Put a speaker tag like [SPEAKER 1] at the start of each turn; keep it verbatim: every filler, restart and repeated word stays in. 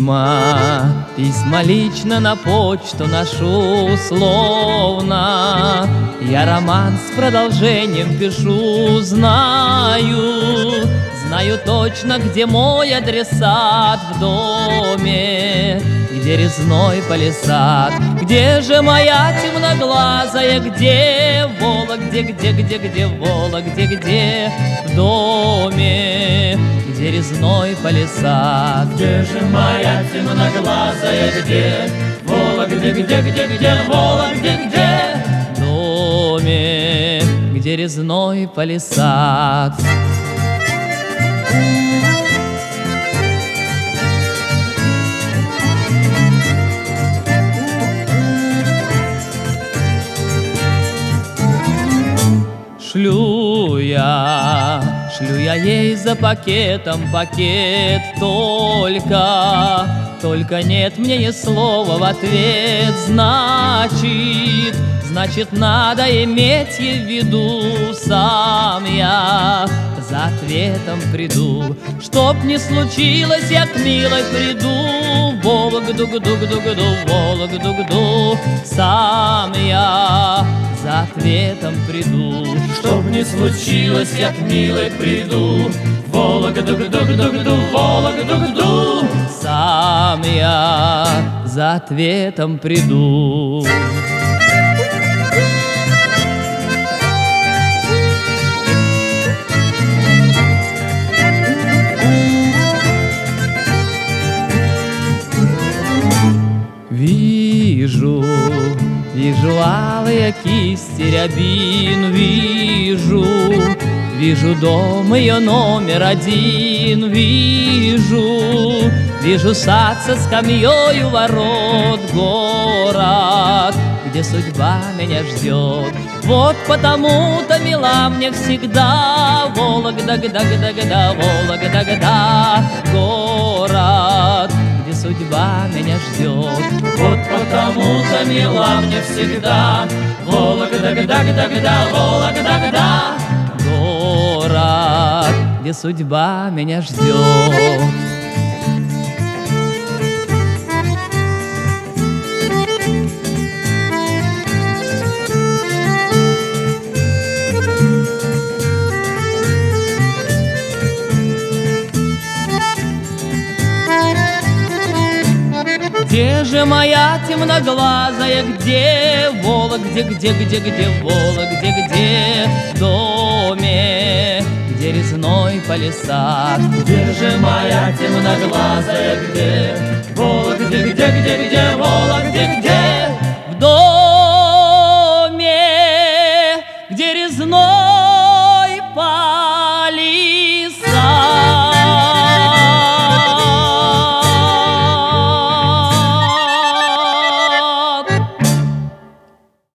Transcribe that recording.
[SPEAKER 1] Письма, письма лично на почту ношу словно. Я роман с продолжением пишу, знаю, знаю точно, где мой адресат в доме, где резной палисад. Где же моя темноглазая, где Вола, где, где, где, где Вола, где, где в доме, где резной палисад.
[SPEAKER 2] Где же моя темноглазая, где Вола, где, где, где, где Вола, где, где
[SPEAKER 1] в доме, где резной палисад. Шлю я, шлю я ей за пакетом пакет только, только нет мне ни слова в ответ. Значит, значит, надо иметь ей в виду, сам я за ответом приду. Чтоб не случилось, я к милой приду, Вологду-гду-гду-гду, Вологду-гду, сам я за ответом приду.
[SPEAKER 2] Чтоб не случилось, я к милой приду, Вологду-гду-гду-гду, Вологду-гду,
[SPEAKER 1] сам я за ответом приду. Вижу, вижу алые кисти рябин, вижу, вижу дом ее номер один, вижу, вижу сад со скамьей у ворот, город, где судьба меня ждет. Вот потому-то мила мне всегда Вологда-гда-гда-гда, Вологда-гда, город, где судьба меня ждет.
[SPEAKER 2] Вот потому-то мила мне всегда Вологда-гда-гда-гда, Вологда-гда,
[SPEAKER 1] город, где судьба меня ждет. Где же моя темноглазая, где Вола, где, где, где, где Вола, где, где в доме, где резной палисад.
[SPEAKER 2] Где же моя темноглазая, где Вола, где, где, где, где Вола, где, где